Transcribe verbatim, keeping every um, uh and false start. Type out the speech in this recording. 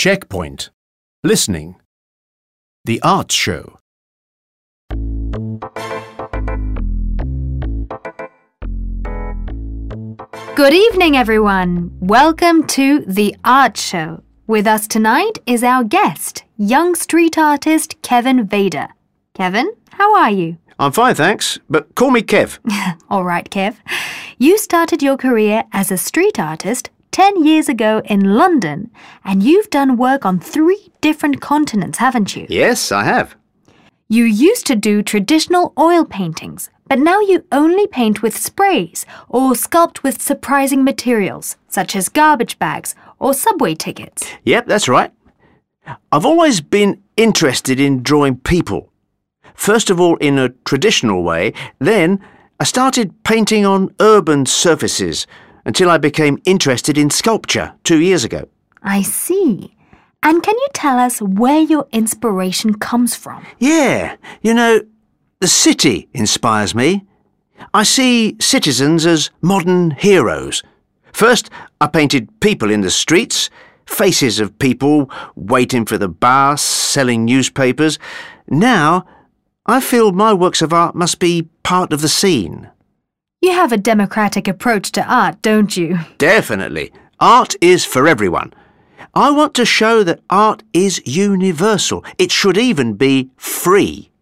Checkpoint. Listening. The Arts Show. Good evening, everyone. Welcome to The Art Show. With us tonight is our guest, young street artist Kevin Vader. Kevin, how are you? I'm fine, thanks, but call me Kev. All right, Kev. You started your career as a street artist ten years ago in London, and you've done work on three different continents, haven't you? Yes, I have. You used to do traditional oil paintings, but now you only paint with sprays or sculpt with surprising materials, such as garbage bags or subway tickets. Yep, that's right. I've always been interested in drawing people. First of all in a traditional way, then I started painting on urban surfaces until I became interested in sculpture two years ago. I see. And can you tell us where your inspiration comes from? Yeah, you know, the city inspires me. I see citizens as modern heroes. First, I painted people in the streets, faces of people waiting for the bus, selling newspapers. Now, I feel my works of art must be part of the scene. You have a democratic approach to art, don't you? Definitely. Art is for everyone. I want to show that art is universal. It should even be free.